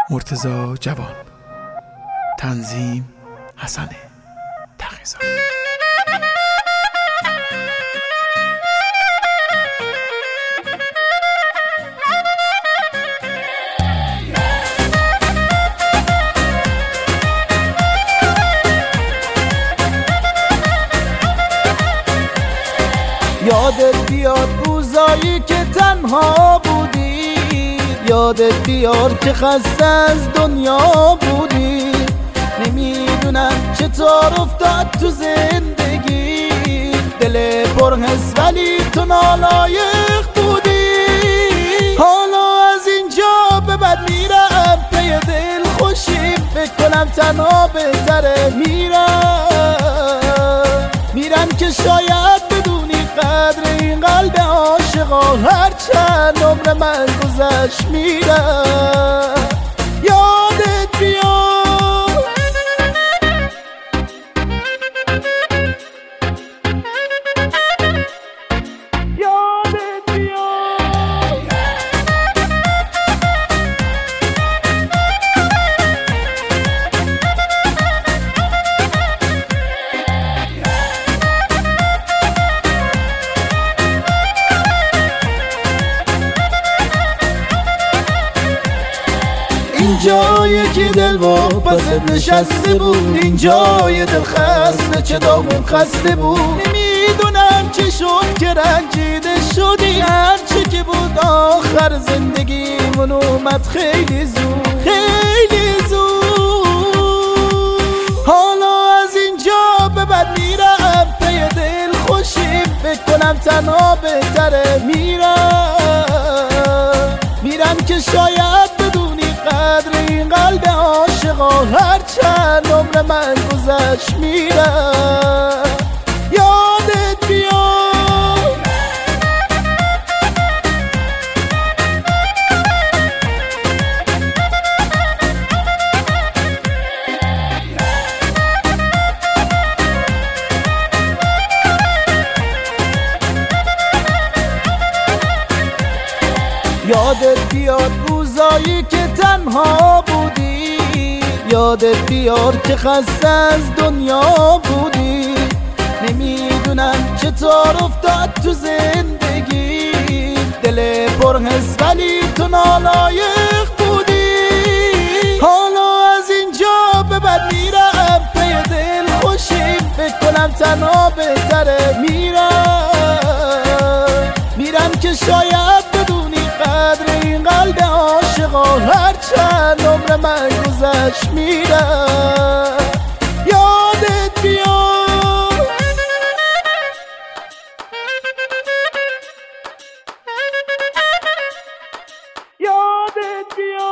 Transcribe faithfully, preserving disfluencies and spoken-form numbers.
مرتضی جوان. تنظیم حسن تقی‌زاده. یادت بیاد روزایی که تنها بودی، یادت بیاد که خسته از دنیا بودی. نمیدونم چطور افتاد تو زندگی، دل پرحس ولی تو نالایق بودی. حالا از اینجا به بعد میرم پی دل خوشی، فکر کنم تنها بهتره. میرم میرم که شاید بدونی قدر این قلب عاشقا، هرچند عمر من گذشت. میرم یادت بیاد، یادت بیاد. این جایی که دل واپست نشسته بود، این جای دل خسته چه داغون خسته بود. نمیدونم چه شد که رنجیده شدی، هرچه که بود آخر زندگیمون اومد خیلی زود، خیلی زود. حالا از اینجا به بعد میرم پی دل خوشی، فکر کنم تنها بهتره. میرم میرم که شاید بدونی قدر این قلب عاشقا، هرچند عمر من گذشت. میرم یادت بیاد، یادت بیاد روزایی که تنها بودی، یادت بیاد که خسته از دنیا بودی. نمیدونم چطور افتاد تو زندگی، دل پرحس ولی تو نالایق بودی. حالا از اینجا به بعد میرم پی دل خوشی، فکر کنم تنها بهتره. میرم میرم که شاید بدونی قدر این قلب عاشقا، هرچند عمر من گذشت. میرم یادت بیاد، یادت بیاد.